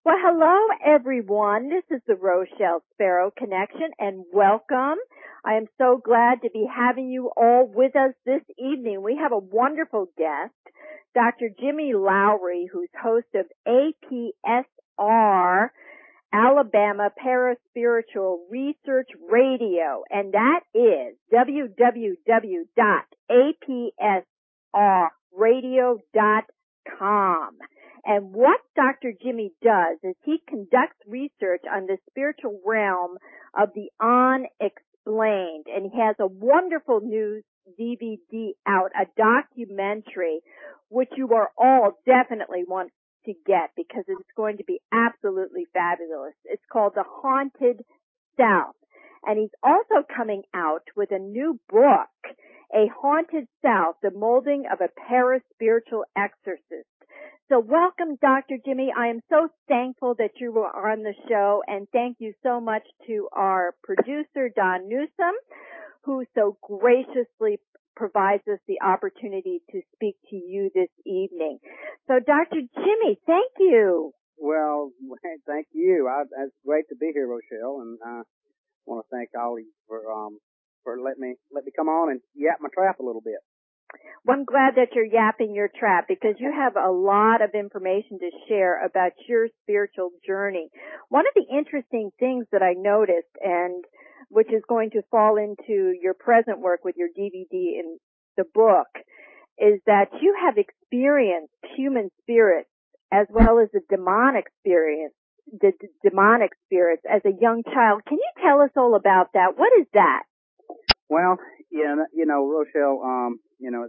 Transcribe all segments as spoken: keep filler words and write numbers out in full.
Well, hello everyone. This is the Rochelle Sparrow Connection and welcome. I am so glad to be having you all with us this evening. We have a wonderful guest, Doctor Jimmy Lowry, who's host of A P S R, Alabama Paraspiritual Research Radio, and that is w w w dot a p s r radio dot com. And what Doctor Jimmy does is he conducts research on the spiritual realm of the unexplained. And he has a wonderful new D V D out, a documentary, which you are all definitely want to get because it's going to be absolutely fabulous. It's called The Haunted South. And he's also coming out with a new book, A Haunted South, The Molding of a Paraspiritual Exorcist. So welcome, Doctor Jimmy. I am so thankful that you were on the show, and thank you so much to our producer, Don Newsom, who so graciously provides us the opportunity to speak to you this evening. So, Doctor Jimmy, thank you. Well, thank you. I, it's great to be here, Rochelle, and I want to thank all of you for um for letting me let me come on and yap my trap a little bit. Well, I'm glad that you're yapping your trap because you have a lot of information to share about your spiritual journey. One of the interesting things that I noticed, and which is going to fall into your present work with your D V D and the book, is that you have experienced human spirits as well as the demonic experience, the d- demonic spirits as a young child. Can you tell us all about that? What is that? Well, yeah, you know, Rochelle, um, you know,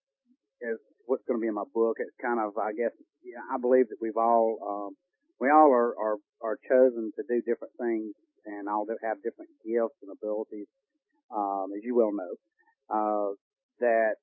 is what's going to be in my book. It's kind of, I guess, yeah, I believe that we've all, um, we all are, are, are chosen to do different things and all have different gifts and abilities, um, as you well know, uh, that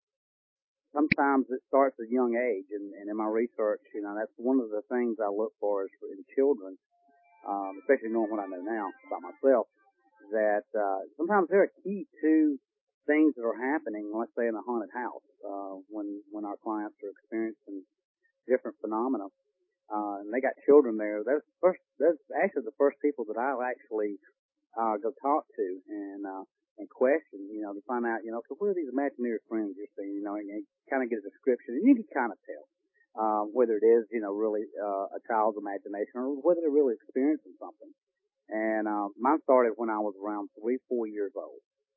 sometimes it starts at a young age. And, and in my research, you know, that's one of the things I look for is in children, um, especially knowing what I know now about myself, that, uh, sometimes they're key to things that are happening, let's say in a haunted house, uh, when, when our clients are experiencing different phenomena, uh, and they got children there. Those first, those actually the first people that I'll actually, uh, go talk to and, uh, and question, you know, to find out, you know, what are these imaginary friends you're seeing, you know, and, and kind of get a description, and you can kind of tell, um, whether it is, you know, really, uh, a child's imagination or whether they're really experiencing something. And, uh, mine started when I was around three, four years old.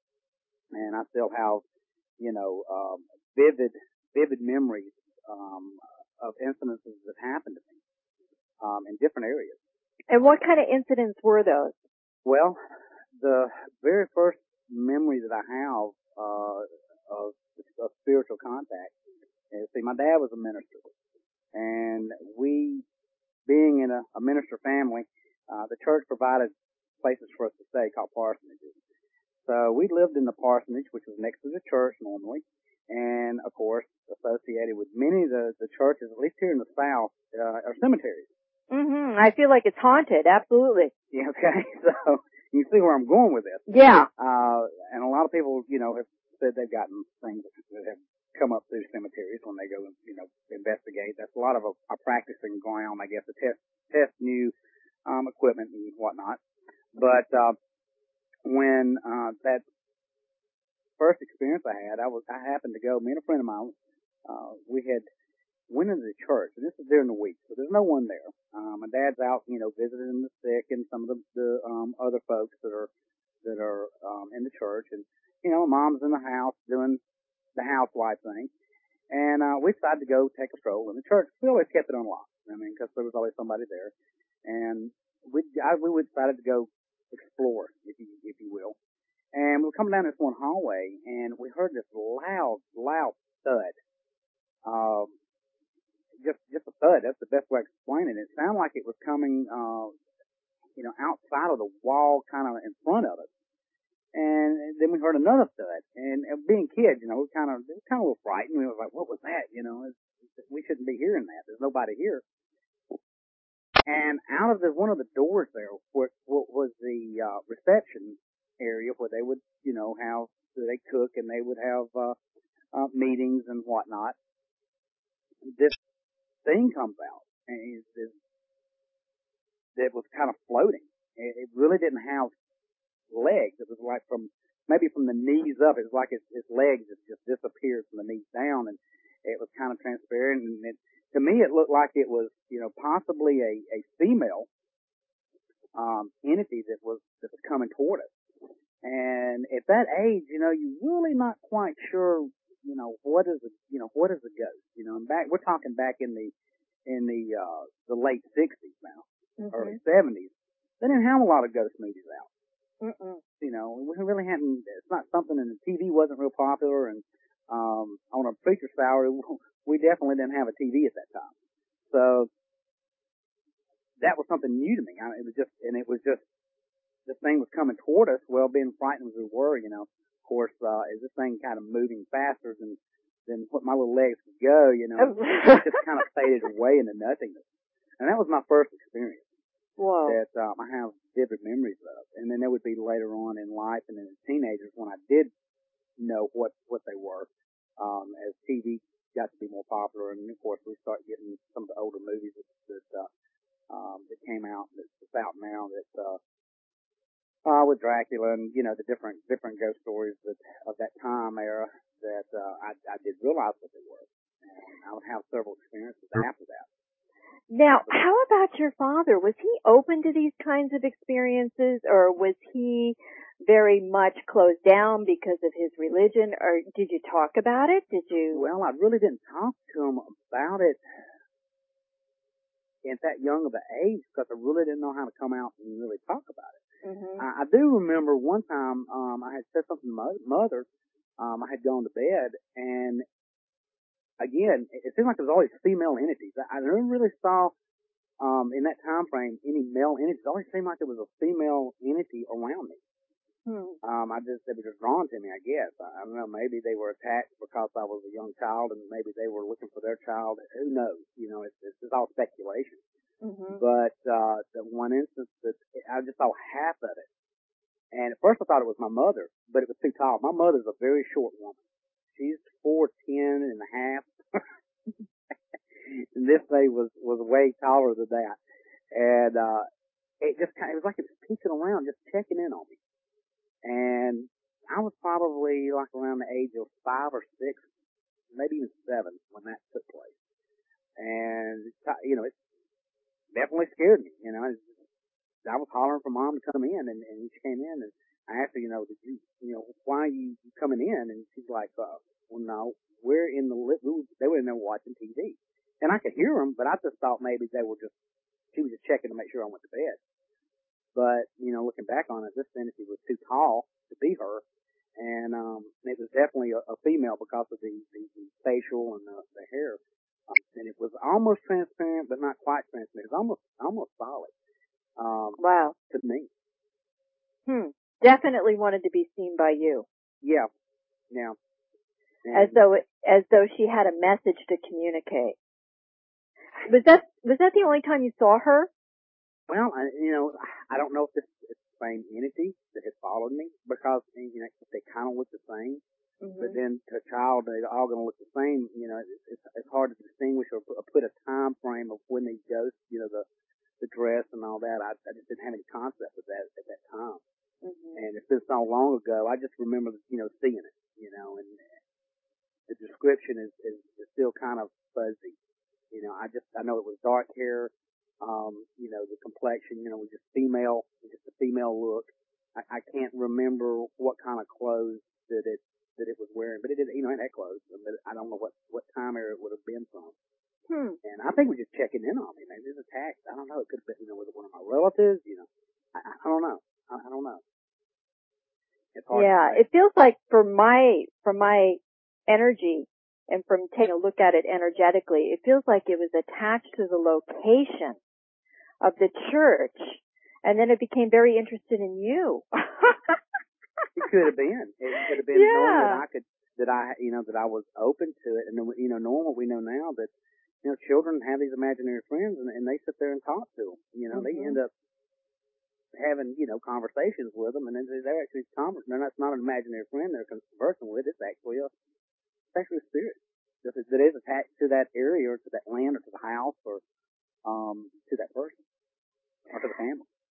And I still have, you know, um, vivid, vivid memories, um, of incidences that happened to me, um, in different areas. And what kind of incidents were those? Well, the very first memory that I have, uh, of, of spiritual contact is, see, my dad was a minister. And we, being in a, a minister family, uh, the church provided places for us to stay called parsonages. So we lived in the parsonage, which was next to the church normally, and of course associated with many of the, the churches, at least here in the South, uh, are cemeteries. Mm-hmm. I feel like it's haunted. Absolutely. Yeah, okay. So you see where I'm going with this. Yeah. Uh, and a lot of people, you know, have said they've gotten things that have come up through cemeteries when they go and, you know, investigate. That's a lot of a, a practicing ground, I guess, to test test new um, equipment and whatnot. But uh, when uh, that first experience I had, I was I happened to go. Me and a friend of mine, uh, we had went into the church, and this is during the week, so there's no one there. Um, my dad's out, you know, visiting the sick and some of the, the um, other folks that are that are um, in the church, and you know, mom's in the house doing the housewife thing, and uh, we decided to go take a stroll in the church. We always kept it unlocked, I mean, because there was always somebody there, and we I, we decided to go explore, if you if you will. And we were coming down this one hallway, and we heard this loud, loud thud. Um, just, just a thud. That's the best way to explain it. It sounded like it was coming, uh, you know, outside of the wall, kind of in front of us. And then we heard another thud. And, and being kids, you know, we kind of, we were kind of a little frightened. We were like, what was that? You know, it's, we shouldn't be hearing that. There's nobody here. And out of the one of the doors there, what, what was the uh, reception area where they would, you know, have where they cook and they would have uh, uh, meetings and whatnot. This thing comes out, and it's this that was kind of floating. It, it really didn't have legs. It was like from maybe from the knees up. It was like its, its legs just, just disappeared from the knees down, and it was kind of transparent. And it, to me, it looked like it was, you know, possibly a, a female um, entity that was that was coming toward us. And at that age, you know, you're really not quite sure, you know, what is a, you know, what is a ghost? You know, and back we're talking back in the in the uh, the late sixties now, mm-hmm. early seventies. They didn't have a lot of ghost movies out. Mm-mm. You know, we really hadn't. It's not something, and the T V wasn't real popular. And um, on a preacher salary, we definitely didn't have a T V at that time. So that was something new to me. I mean, it was just, and it was just. This thing was coming toward us, well, being frightened as we were, you know, of course, uh, as this thing kind of moving faster than, than what my little legs could go, you know, it just kind of faded away into nothingness. And that was my first experience. Whoa. That, um, I have vivid memories of. And then there would be later on in life and in teenagers when I did know what, what they were, um, as T V got to be more popular. And of course, we started getting some of the older movies that, that, uh, um, that came out, that's out now that, uh, Uh, with Dracula and, you know, the different, different ghost stories that, of that time era that, uh, I, I did realize what they were. And I would have several experiences after that. Now, how about your father? Was he open to these kinds of experiences, or was he very much closed down because of his religion, or did you talk about it? Did you? Well, I really didn't talk to him about it at that young of an age because I really didn't know how to come out and really talk about it. Mm-hmm. I, I do remember one time, um, I had said something to my mother. Um, I had gone to bed, and again, it, it seemed like there was always female entities. I, I never really saw, um, in that time frame any male entities. It always seemed like there was a female entity around me. Hmm. Um, I just, they were just drawn to me, I guess. I, I don't know, maybe they were attached because I was a young child, and maybe they were looking for their child. Who knows? You know, it's, it's just all speculation. Mm-hmm. But, uh, the one instance that I just saw half of it. And at first I thought it was my mother, but it was too tall. My mother's a very short woman. She's four ten and a half. And this thing was, was way taller than that. And, uh, it just kind of, it was like it was peeking around, just checking in on me. And I was probably like around the age of five or six, maybe even seven when that took place. And, you know, it definitely scared me. You know, I was hollering for Mom to come in, and, and she came in, and I asked her, you know, did you, you know, why are you coming in? And she's like, uh, well, no, we're in the, li- we, they were in there watching T V. And I could hear them, but I just thought maybe they were just, she was just checking to make sure I went to bed. But, you know, looking back on it, this fantasy was too tall to be her. And, um, it was definitely a, a female because of the, the, the facial and the, the hair. Um, and it was almost transparent, but not quite transparent. It was almost, almost solid. Um, wow. To me. Hmm. Definitely wanted to be seen by you. Yeah. Yeah. And as though, it, as though she had a message to communicate. Was that, was that the only time you saw her? Well, I, you know, I don't know if this is the same entity that had followed me because, you know, they kind of look the same. Mm-hmm. But then to a child, they're all going to look the same. You know, it's, it's, it's hard to distinguish or put a time frame of when these ghosts, you know, the, the dress and all that. I, I just didn't have any concept of that at that time. Mm-hmm. And it's been so long ago, I just remember, you know, seeing it, you know, and the description is, is, is still kind of fuzzy. You know, I just, I know it was dark hair, um, you know, the complexion, you know, was just female, just a female look. I, I can't remember what kind of clothes that it, that it was wearing, but it did, you know, it had clothes, but I don't know what, what time era it would have been from. Hmm. And I think it was just checking in on me. Maybe it was attacked. I don't know. It could have been, you know, was it one of my relatives? You know, I, I don't know. I, I don't know. It's hard yeah, to say. It feels like for my, for my energy and from taking a look at it energetically, it feels like it was attached to the location of the church, and then it became very interested in you. It could have been. It could have been yeah. knowing that I could, that I, you know, that I was open to it, and then, you know, knowing what we know now that, you know, children have these imaginary friends, and, and they sit there and talk to them. You know, mm-hmm. they end up having, you know, conversations with them, and then they're actually conversing. No, that's not an imaginary friend they're conversing with. It's actually a, it's actually a spirit that is, that is attached to that area or to that land or to the house or um to that person or to the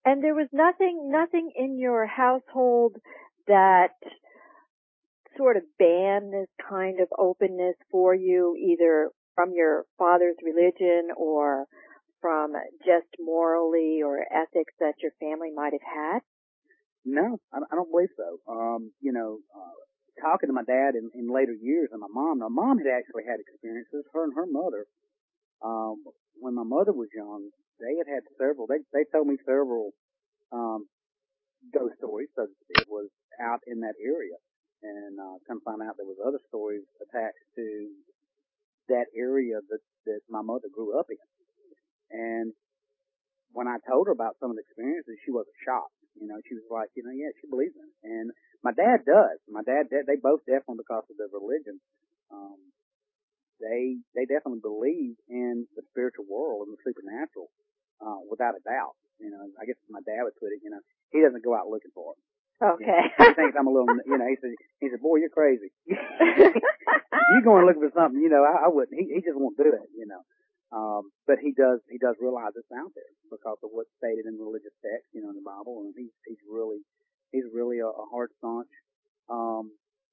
And there was nothing, nothing in your household that sort of banned this kind of openness for you, either from your father's religion or from just morally or ethics that your family might have had? No, I, I don't believe so. Um, you know, uh, talking to my dad in, in later years and my mom, my mom had actually had experiences, her and her mother, um, when my mother was young, they had had several, they, they told me several, um, ghost stories, so it was out in that area. And, uh, come find out there was other stories attached to that area that, that my mother grew up in. And when I told her about some of the experiences, she wasn't shocked. You know, she was like, you know, yeah, she believes in it. And my dad does. My dad, they both definitely, because of their religion, um, they, they definitely believe in the spiritual world and the supernatural, uh, without a doubt. You know, I guess my dad would put it, you know, he doesn't go out looking for it. Okay. You know, he thinks I'm a little, you know, he said, he said, boy, you're crazy. You going looking for something, you know, I, I wouldn't, he, he just won't do it, you know. Um, but he does, he does realize it's out there because of what's stated in religious texts, you know, in the Bible, and he's, he's really, he's really a, a hard, staunch, um,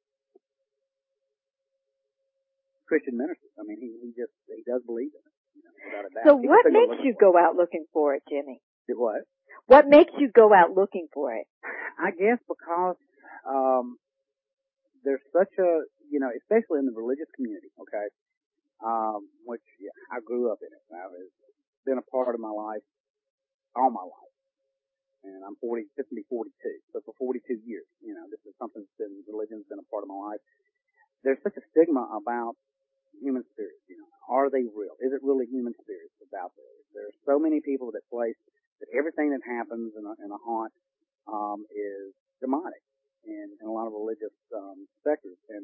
Christian minister. I mean, he, he just, he does believe in it, you know, without a doubt. So what makes you go out looking for it, Jimmy? Did what? What makes you go out looking for it? I guess because, um, there's such a, you know, especially in the religious community, okay, um, which yeah, I grew up in it. It's been a part of my life all my life. And I'm forty, this will be forty-two. So for forty-two years, you know, this is something that's been, religion's been a part of my life. There's such a stigma about human spirits, you know. Are they real? Is it really human spirits that's out there? There's so many people that place that everything that happens in a, in a haunt, um, is demonic in, in a lot of religious, um, sectors. And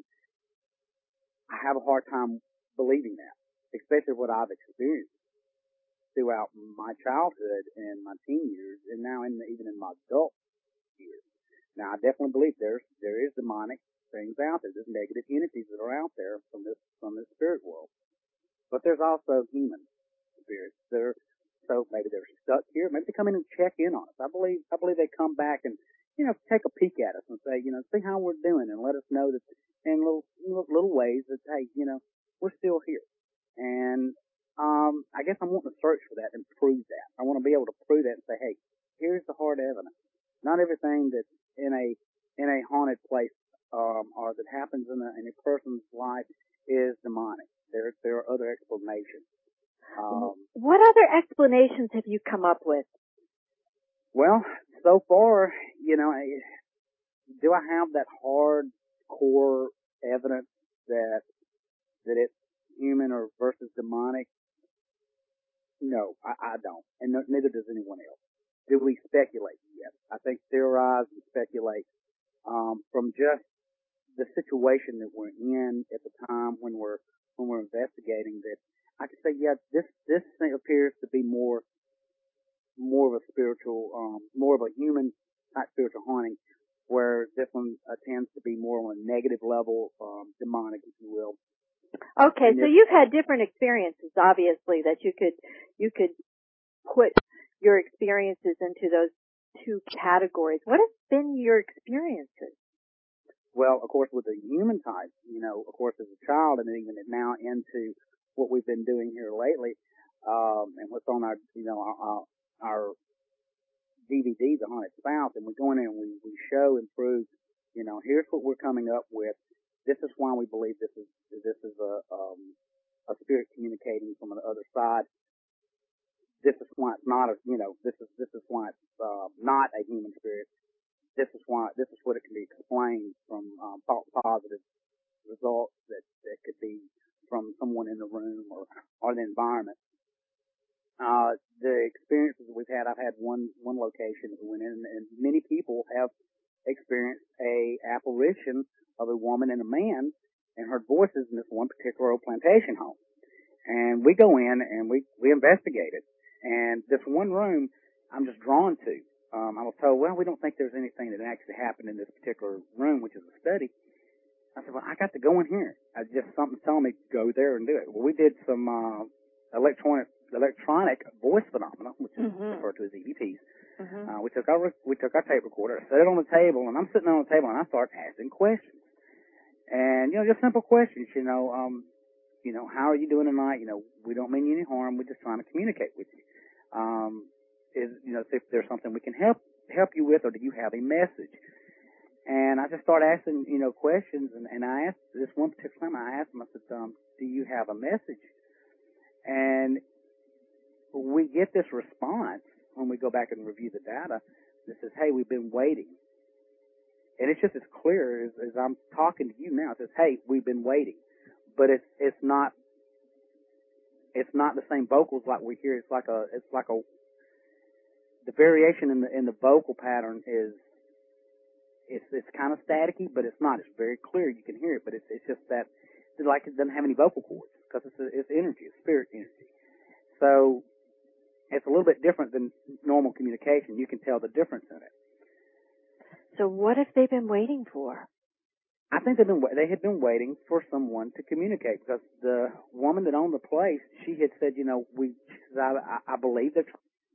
I have a hard time believing that, especially what I've experienced throughout my childhood and my teen years, and now in the, even in my adult years. Now, I definitely believe there's there is demonic things out there. There's negative entities that are out there from this from this spirit world, but there's also human spirits. They're so maybe they're stuck here. Maybe they come in and check in on us. I believe I believe they come back and you know take a peek at us and say you know see how we're doing and let us know that in little little, little ways that hey you know we're still here. And um, I guess I'm wanting to search for that and prove that. I want to be able to prove that and say, hey, here's the hard evidence. Not everything that's in a in a haunted place um, or that happens in a, in a person's life is demonic. There there are other explanations. Um, what other explanations have you come up with? Well, so far, you know, do I have that hard core evidence that that it's human or versus demonic? No, I, I don't, and no, neither does anyone else. Do we speculate? Yes, I think theorize and speculate um, from just the situation that we're in at the time when we're when we're investigating. That I could say, yeah, this this thing appears to be more more of a spiritual, um, more of a human type spiritual haunting, where this one uh, tends to be more on a negative level, um, demonic, if you will. Okay, so you've had different experiences, obviously, that you could you could put your experiences into those two categories. What have been your experiences? Well, of course, with the human type, you know, of course, as a child, and even now into what we've been doing here lately, um, and what's on our, you know, our, our D V D, The Haunted Spouse, and we go in there and we, we show and prove, you know, here's what we're coming up with. This is why we believe this is this is a um, a spirit communicating from the other side. This is why it's not a you know this is this is why it's uh, not a human spirit. This is why this is what it can be explained from um, positive results that that could be from someone in the room or or the environment. Uh, the experiences we've had, I've had one one location that we went in, and many people have experienced a apparition of a woman and a man and heard voices in this one particular old plantation home. And we go in and we, we investigate it. And this one room I'm just drawn to. Um, I was told, well, we don't think there's anything that actually happened in this particular room, which is a study. I said, well, I got to go in here. I just, something's telling me to go there and do it. Well, we did some, uh, electronic electronic voice phenomena, which is mm-hmm. referred to as E V Ps. Mm-hmm. Uh, we took our we took our tape recorder, set it on the table, and I'm sitting on the table, and I start asking questions, and you know, just simple questions. You know, um, you know, how are you doing tonight? You know, we don't mean you any harm. We're just trying to communicate with you. Um, is you know, if there's something we can help help you with, or do you have a message? And I just start asking, you know, questions, and, and I asked this one particular time. I asked him, I said, um, "Do you have a message?" And we get this response when we go back and review the data that says, "Hey, we've been waiting." And it's just as clear as, as I'm talking to you now. It says, "Hey, we've been waiting," but it's it's not it's not the same vocals like we hear. It's like a it's like a the variation in the in the vocal pattern is it's it's kind of staticky, but it's not. It's very clear. You can hear it, but it's it's just that it's like it doesn't have any vocal cords because it's a, it's energy, it's spirit energy. So it's a little bit different than normal communication. You can tell the difference in it. So what have they been waiting for? I think they've been they had been waiting for someone to communicate because the woman that owned the place, she had said, you know, we I, I believe they're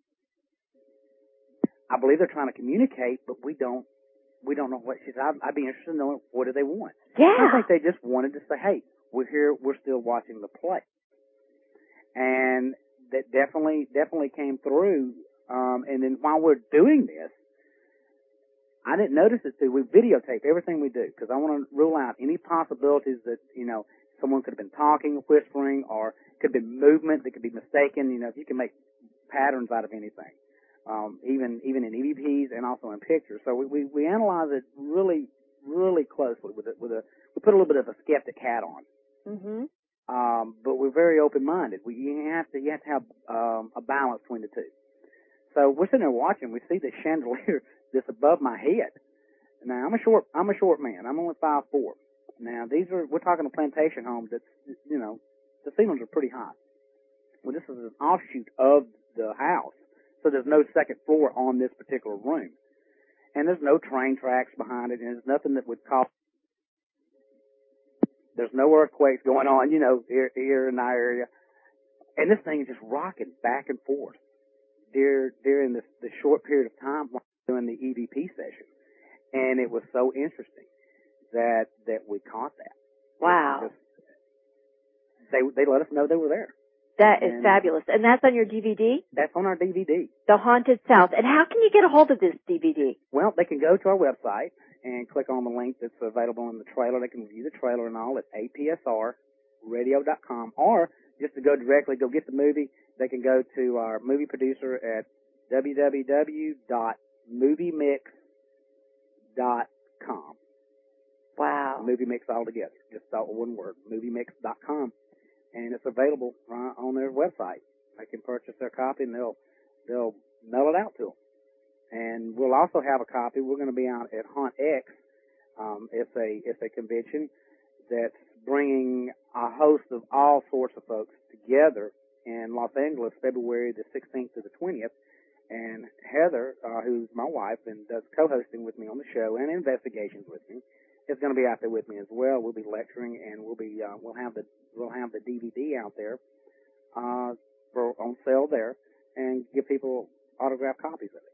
I believe they're trying to communicate, but we don't we don't know what she said. I'd, I'd be interested in knowing what do they want. Yeah, I think they just wanted to say, hey, we're here, we're still watching the play, and that definitely definitely came through. Um, and then while we're doing this, I didn't notice it too. We videotape everything we do because I want to rule out any possibilities that, you know, someone could have been talking, whispering, or could have been movement that could be mistaken. You know, if you can make patterns out of anything, um, even even in E V Ps and also in pictures. So we, we, we analyze it really, really closely with it, with a, we put a little bit of a skeptic hat on. Mm-hmm. Um, but we're very open-minded. We, you have to, you have to have, um, a balance between the two. So we're sitting there watching. We see the chandelier that's above my head. Now I'm a short, I'm a short man. I'm only five four. Now these are, we're talking a plantation home that's, you know, the ceilings are pretty high. Well, this is an offshoot of the house, so there's no second floor on this particular room, and there's no train tracks behind it, and there's nothing that would cause. There's no earthquakes going on, you know, here, here in our area, and this thing is just rocking back and forth during during this the short period of time while doing the E V P session. And it was so interesting that that we caught that. Wow. Just, they they let us know they were there. That is and fabulous. And that's on your D V D? That's on our D V D. The Haunted South. And how can you get a hold of this D V D? Well, they can go to our website and click on the link that's available in the trailer. They can view the trailer and all at A P S R radio dot com. Or just to go directly, go get the movie, they can go to our movie producer at w w w dot movie mix dot com. Wow. Movie Mix all together. Just all one word, movie mix dot com. And it's available right on their website. They can purchase their copy and they'll they'll mail it out to them. And we'll also have a copy. We're going to be out at Haunt X. Um, it's a it's a convention that's bringing a host of all sorts of folks together in Los Angeles, February the sixteenth to the twentieth. And Heather, uh, who's my wife and does co-hosting with me on the show and investigations with me, is going to be out there with me as well. We'll be lecturing, and we'll be uh, we'll have the we'll have the D V D out there uh, for on sale there, and give people autographed copies of it.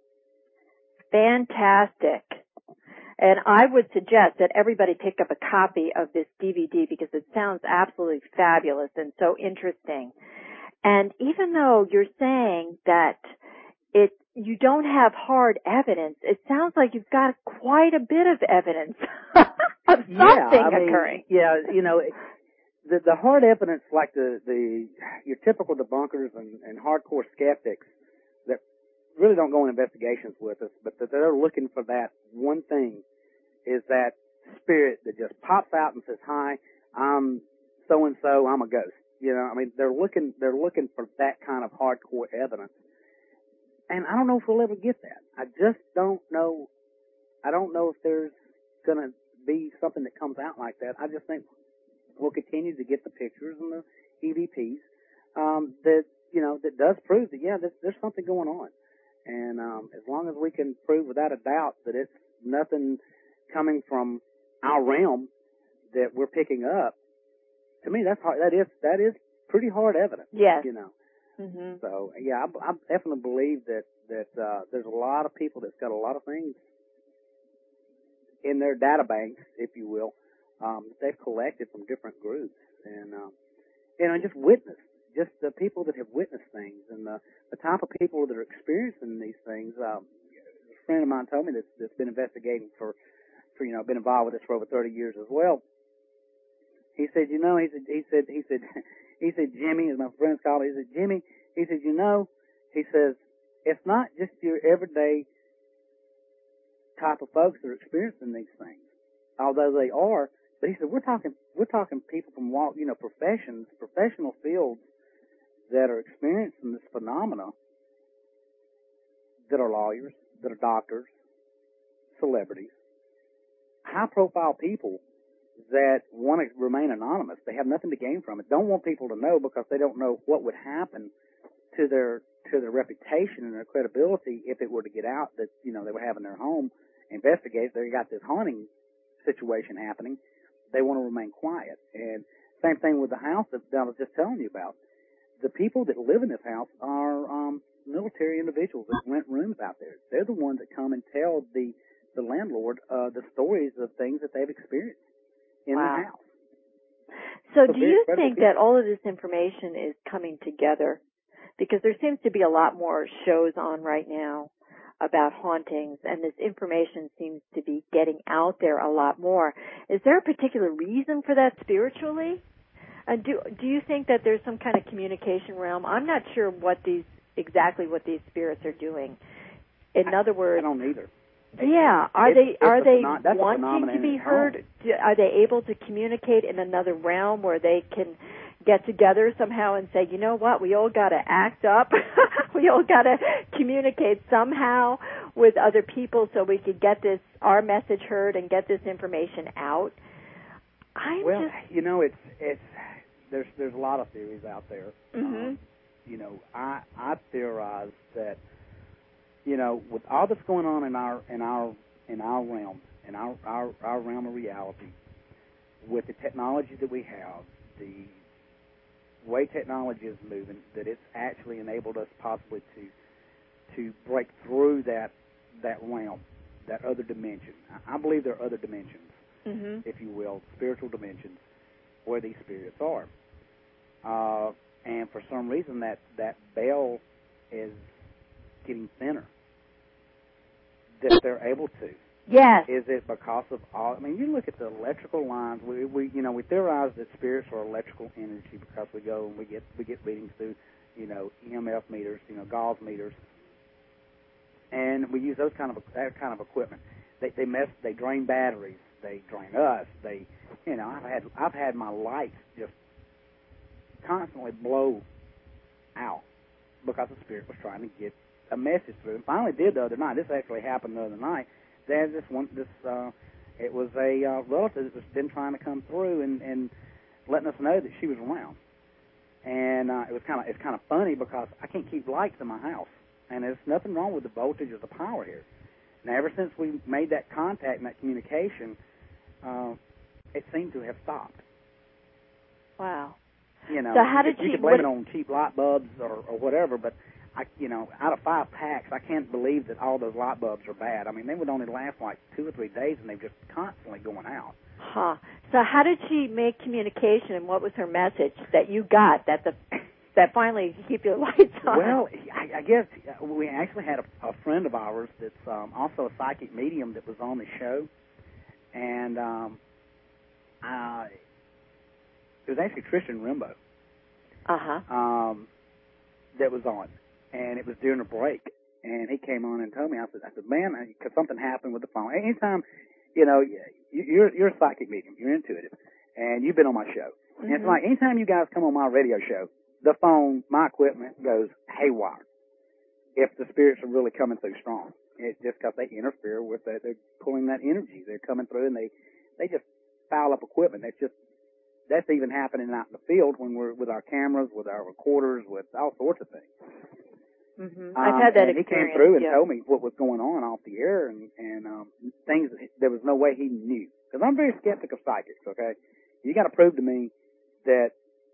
Fantastic. And I would suggest that everybody pick up a copy of this D V D because it sounds absolutely fabulous and so interesting. And even though you're saying that it you don't have hard evidence, it sounds like you've got quite a bit of evidence of something yeah, I mean, occurring. Yeah, you know, the the hard evidence, like the the your typical debunkers and, and hardcore skeptics that really don't go on investigations with us, but that they're looking for that one thing, is that spirit that just pops out and says, "Hi, I'm so and so, I'm a ghost." You know, I mean, they're looking they're looking for that kind of hardcore evidence. And I don't know if we'll ever get that. I just don't know. I don't know if there's going to be something that comes out like that. I just think we'll continue to get the pictures and the E V Ps um, that, you know, that does prove that, yeah, there's, there's something going on. And um, as long as we can prove without a doubt that it's nothing coming from our realm that we're picking up, to me, that's hard. That is, that is pretty hard evidence. Yes. You know. Mm-hmm. So yeah, I, I definitely believe that that uh, there's a lot of people that's got a lot of things in their data banks, if you will, um, that they've collected from different groups, and um, you know, just witnessed, just the people that have witnessed things, and the, the type of people that are experiencing these things. Um, a friend of mine told me that's, that's been investigating for, for you know, been involved with this for over thirty years as well. He said, you know, he said, he said, he said, he said, Jimmy, as my friends call it, he said, Jimmy, he said, you know, he says, it's not just your everyday type of folks that are experiencing these things, although they are. But he said, we're talking, we're talking people from, you know, professions, professional fields that are experiencing this phenomena, that are lawyers, that are doctors, celebrities, high-profile people that want to remain anonymous. They have nothing to gain from it. Don't want people to know because they don't know what would happen to their to their reputation and their credibility if it were to get out that, you know, they were having their home investigated. They got this haunting situation happening. They want to remain quiet. And same thing with the house that I was just telling you about. The people that live in this house are um, military individuals that rent rooms out there. They're the ones that come and tell the the landlord uh, the stories of things that they've experienced in wow. the house. So, so do you think people. that all of this information is coming together? Because there seems to be a lot more shows on right now about hauntings, and this information seems to be getting out there a lot more. Is there a particular reason for that spiritually? And do do you think that there's some kind of communication realm? I'm not sure what these exactly what these spirits are doing. In I, other words, I don't either. Yeah, are it's, they it's are they phenom- wanting to be heard? Are they able to communicate in another realm where they can get together somehow and say, you know what, we all got to act up, we all got to communicate somehow with other people so we could get this our message heard and get this information out? I'm well, just, you know, it's it's there's there's a lot of theories out there. Mm-hmm. Um, you know, I I theorize that, you know, with all that's going on in our in our in our realm, in our, our, our realm of reality, with the technology that we have, the way technology is moving, that it's actually enabled us possibly to to break through that that realm, that other dimension. I believe there are other dimensions, mm-hmm. if you will, spiritual dimensions, where these spirits are. Uh, and for some reason, that, that veil is getting thinner, that they're able to. Yes. Is it because of all? I mean, you look at the electrical lines. We, we, you know, we theorize that spirits are electrical energy because we go and we get we get readings through, you know, E M F meters, you know, Gauss meters, and we use those kind of that kind of equipment. They they mess, they drain batteries, they drain us. They, you know, I've had I've had my lights just constantly blow out because the spirit was trying to get a message through. And finally, did the other night. This actually happened the other night. There's this one, this, uh, it was a uh, relative that was been trying to come through and, and letting us know that she was around. And uh, it was kind of, it's kind of funny because I can't keep lights in my house, and there's nothing wrong with the voltage or the power here. Now, ever since we made that contact and that communication, uh, it seemed to have stopped. Wow. You know, so how did you, she, you could blame what, it on cheap light bulbs or, or whatever, but I, you know, out of five packs, I can't believe that all those light bulbs are bad. I mean, they would only last like two or three days, and they're just constantly going out. Huh. So how did she make communication, and what was her message that you got that the that finally keep your lights on? Well, I, I guess we actually had a, a friend of ours that's um, also a psychic medium that was on the show, and um, uh, it was actually Tristan Rimbo. Uh-huh. Um, that was on. And it was during a break, and he came on and told me. I said, "I said, man, because something happened with the phone. Anytime, you know, you're you're a psychic medium, you're intuitive, and you've been on my show. Mm-hmm. And it's like anytime you guys come on my radio show, the phone, my equipment goes haywire. If the spirits are really coming through strong, it's just because they interfere with that. They're pulling that energy. They're coming through, and they they just foul up equipment. That's just that's even happening out in the field when we're with our cameras, with our recorders, with all sorts of things." Mm-hmm. Um, I've had that and experience. He came through and yeah. told me what was going on off the air and, and um, things that there was no way he knew. Because I'm very skeptic of psychics, okay? You got to prove to me that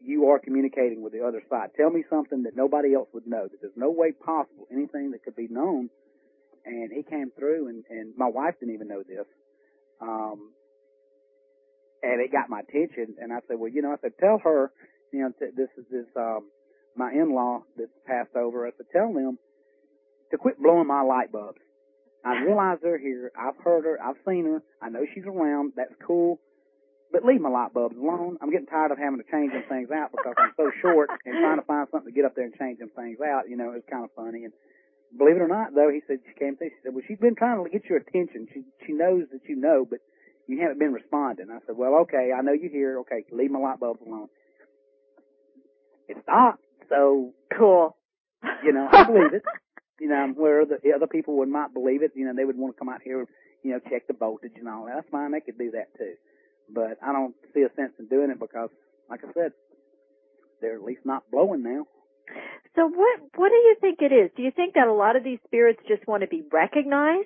you are communicating with the other side. Tell me something that nobody else would know, that there's no way possible, anything that could be known. And he came through, and, and my wife didn't even know this. Um, and it got my attention, and I said, well, you know, I said, tell her, you know, this is this, um, my in-law that's passed over. I said, tell them to quit blowing my light bulbs. I realize they're here. I've heard her. I've seen her. I know she's around. That's cool. But leave my light bulbs alone. I'm getting tired of having to change them things out because I'm so short and trying to find something to get up there and change them things out. You know, it was kind of funny. And believe it or not, though, he said, she came through, she said, well, she's been trying to get your attention. She she knows that you know, but you haven't been responding. I said, well, okay, I know you're here. Okay, leave my light bulbs alone. It stopped. So, cool. You know, I believe it. You know, where the other people would not believe it, you know, they would want to come out here, you know, check the voltage and all that. That's fine. They could do that too. But I don't see a sense in doing it because, like I said, they're at least not blowing now. So what what do you think it is? Do you think that a lot of these spirits just want to be recognized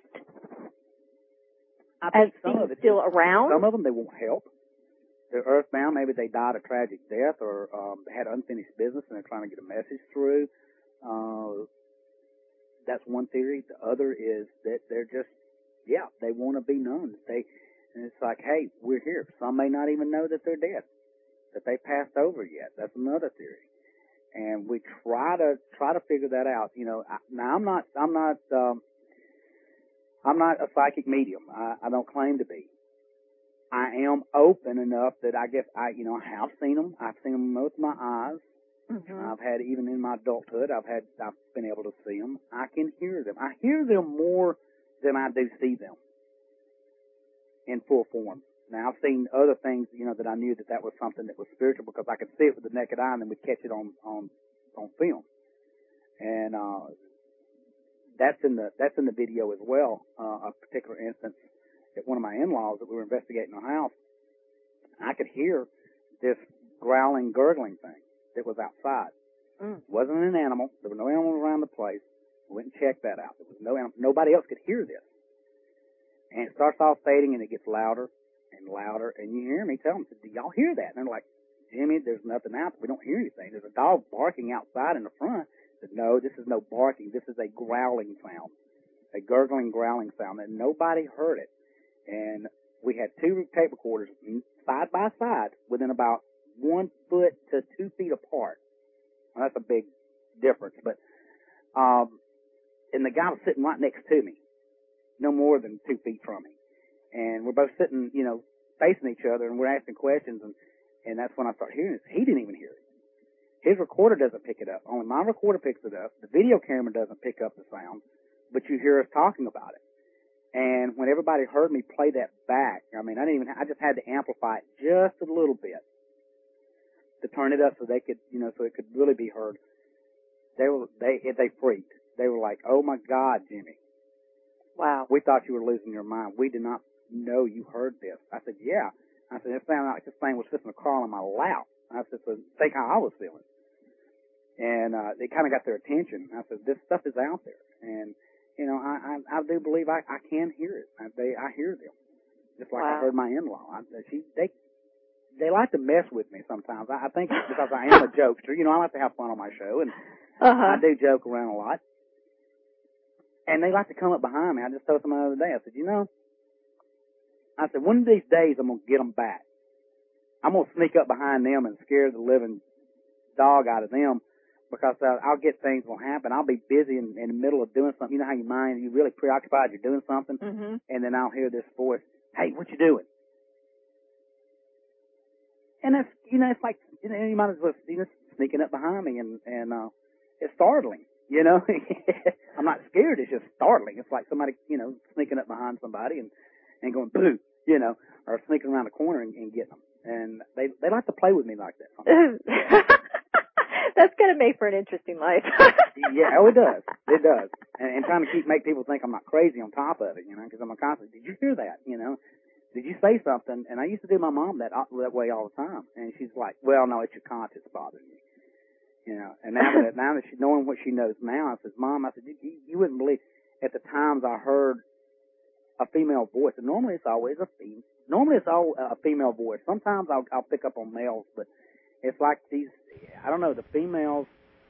I as think some being of it still is, around? Some of them, they won't help. They're earthbound. Maybe they died a tragic death or um, had unfinished business and they're trying to get a message through. Uh, that's one theory. The other is that they're just, yeah, they want to be known. They, and it's like, hey, we're here. Some may not even know that they're dead, that they passed over yet. That's another theory. And we try to try to figure that out. You know, I, now I'm not I'm not um, I'm not a psychic medium. I, I don't claim to be. I am open enough that I guess I you know I have seen them. I've seen them with my eyes. Mm-hmm. I've had even in my adulthood. I've had I've been able to see them. I can hear them. I hear them more than I do see them in full form. Now, I've seen other things, you know, that I knew that that was something that was spiritual because I could see it with the naked eye and then we'd catch it on, on, on film. And, uh, that's in the, that's in the video as well. Uh, a particular instance at one of my in-laws that we were investigating a house. I could hear this growling, gurgling thing that was outside. Mm. It wasn't an animal. There were no animals around the place. We went and checked that out. There was no animal. Nobody else could hear this. And it starts off fading and it gets louder and louder, and you hear me tell them, do y'all hear that? And they're like, Jimmy, there's nothing out there. We don't hear anything. There's a dog barking outside in the front. I said, no, this is no barking. This is a growling sound, a gurgling, growling sound, and nobody heard it. And we had two tape recorders side by side within about one foot to two feet apart. Well, that's a big difference, but um, and the guy was sitting right next to me, no more than two feet from me. And we're both sitting, you know, facing each other, and we're asking questions, and, and that's when I start hearing it. He didn't even hear it. His recorder doesn't pick it up. Only my recorder picks it up. The video camera doesn't pick up the sound, but you hear us talking about it. And when everybody heard me play that back, I mean, I didn't even, I just had to amplify it just a little bit to turn it up so they could, you know, so it could really be heard. They were, they, they freaked. They were like, oh my God, Jimmy. Wow. We thought you were losing your mind. We did not know you heard this. I said, yeah. I said, it sounded like this thing was sitting crawling on my lap. I said, so think how I was feeling. And, uh, they kind of got their attention. I said, this stuff is out there. And, you know, I, I, I do believe I, I can hear it. I, they, I hear them. Just like wow. I heard my in-law. I, she, they, they like to mess with me sometimes. I, I think it's because I am a jokester. You know, I like to have fun on my show, and uh-huh. I do joke around a lot. And they like to come up behind me. I just told them the other day, I said, you know, I said, one of these days I'm going to get them back. I'm going to sneak up behind them and scare the living dog out of them because uh, I'll get things will happen. I'll be busy in, in the middle of doing something. You know how your mind, you're really preoccupied, you're doing something, mm-hmm. and then I'll hear this voice, hey, what you doing? And that's, you know, it's like, you know, you might as well see this sneaking up behind me, and, and uh, it's startling. You know, I'm not scared. It's just startling. It's like somebody, you know, sneaking up behind somebody and, and going, boo, you know, or sneaking around the corner and, and getting them. And they they like to play with me like that. That's going to make for an interesting life. Yeah, oh, it does. It does. And, and trying to keep, make people think I'm not crazy on top of it, you know, because I'm a constant, did you hear that, you know? Did you say something? And I used to do my mom that that way all the time. And she's like, well, no, it's your conscience bothering you. You know, and now that now that she knowing what she knows now, I says, Mom, I said, you, you wouldn't believe at the times I heard a female voice. And normally it's always a female. Normally it's all a female voice. Sometimes I'll I'll pick up on males, but it's like these, I don't know, the females,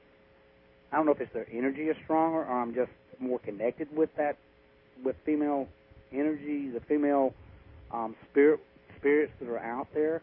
I don't know if it's their energy is stronger or I'm just more connected with that, with female energy, the female um, spirit spirits that are out there.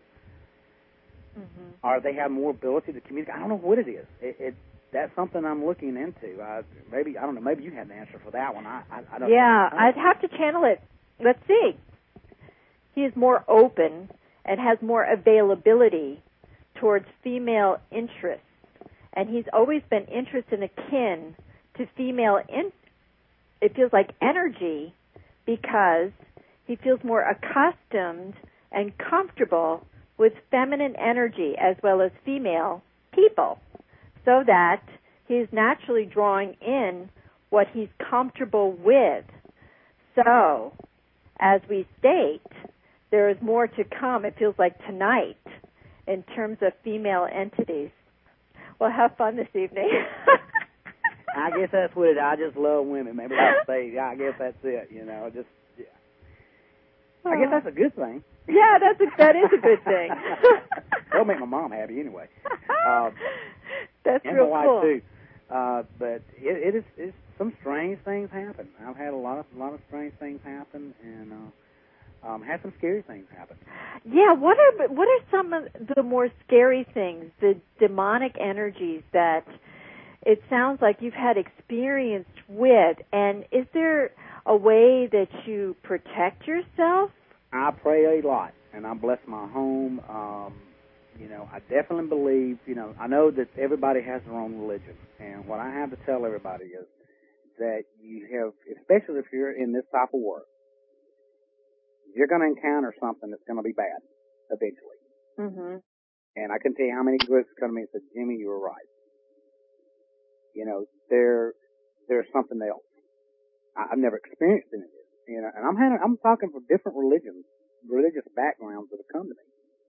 Mm-hmm. Or they have more ability to communicate. I don't know what it is. It, it that's something I'm looking into. I, maybe I don't know. Maybe you have the answer for that one. I, I, I don't. Yeah, know. I'd have to channel it. Let's see. He is more open and has more availability towards female interests, and he's always been interested and akin to female. In, it feels like energy because he feels more accustomed and comfortable with feminine energy as well as female people, so that he's naturally drawing in what he's comfortable with. So, as we state, there is more to come, it feels like tonight, in terms of female entities. Well, have fun this evening. I guess that's what it is. I just love women. Maybe I'll say, I guess that's it, you know, just, yeah. I guess that's a good thing. Yeah, that's a, that is a good thing. That'll make my mom happy anyway. Uh, that's and real my wife cool. too. Uh, but it, it is it's, some strange things happen. I've had a lot of a lot of strange things happen, and uh, um, had some scary things happen. Yeah, what are what are some of the more scary things? The demonic energies that it sounds like you've had experience with, and is there a way that you protect yourself? I pray a lot, and I bless my home. Um, you know, I definitely believe, you know, I know that everybody has their own religion, and what I have to tell everybody is that you have, especially if you're in this type of work, you're going to encounter something that's going to be bad eventually. Mm-hmm. And I can tell you how many groups come to me and said, Jimmy, you were right. You know, there, there's something else. I, I've never experienced any of this. You know, and I'm having, I'm talking from different religions, religious backgrounds that have come to me.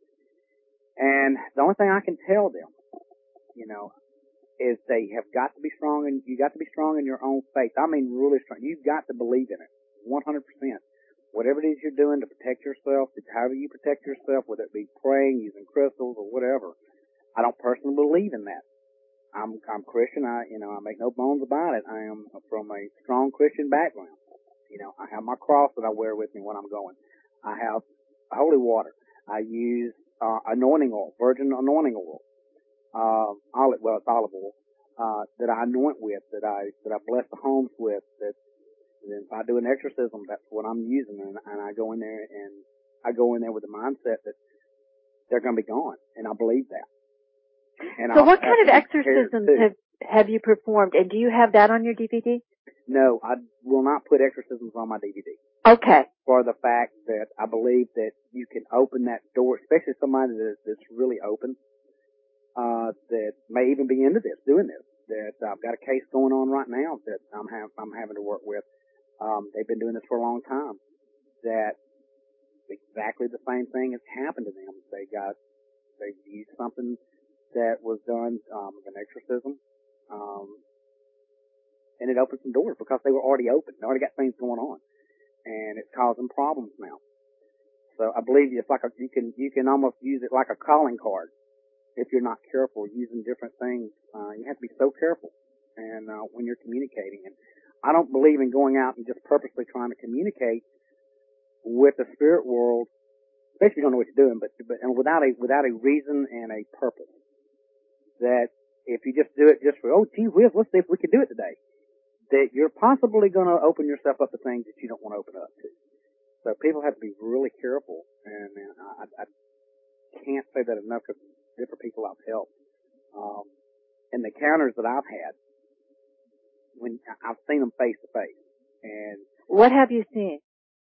And the only thing I can tell them, you know, is they have got to be strong, and you got to be strong in your own faith. I mean, really strong. You've got to believe in it, one hundred percent. Whatever it is you're doing to protect yourself, however you protect yourself, whether it be praying, using crystals, or whatever, I don't personally believe in that. I'm, I'm Christian. I, you know, I make no bones about it. I am from a strong Christian background. You know, I have my cross that I wear with me when I'm going. I have holy water. I use uh, anointing oil, virgin anointing oil, uh, olive, well, it's olive oil, uh, that I anoint with, that I that I bless the homes with. That, that if I do an exorcism, that's what I'm using, and, and I go in there and I go in there with the mindset that they're going to be gone, and I believe that. And so, I'll what kind of exorcisms have have you performed, and do you have that on your D V D? No, I will not put exorcisms on my D V D. Okay. For the fact that I believe that you can open that door, especially somebody that, that's really open, uh, that may even be into this, doing this. That I've got a case going on right now that I'm, ha- I'm having to work with. Um, they've been doing this for a long time. That exactly the same thing has happened to them. They got, they used something that was done, um, an exorcism, um, and it opened some doors because they were already open. They already got things going on, and it's causing problems now. So I believe it's like a, you can you can almost use it like a calling card if you're not careful using different things. Uh, you have to be so careful, and uh, when you're communicating. And I don't believe in going out and just purposely trying to communicate with the spirit world, especially if you don't know what you're doing, but but and without a without a reason and a purpose. That if you just do it just for, oh gee whiz, let's see if we can do it today, that you're possibly going to open yourself up to things that you don't want to open up to. So people have to be really careful, and, and I, I can't say that enough because different people I've helped. Um, and the encounters that I've had, when I've seen them face to face. And what have you seen?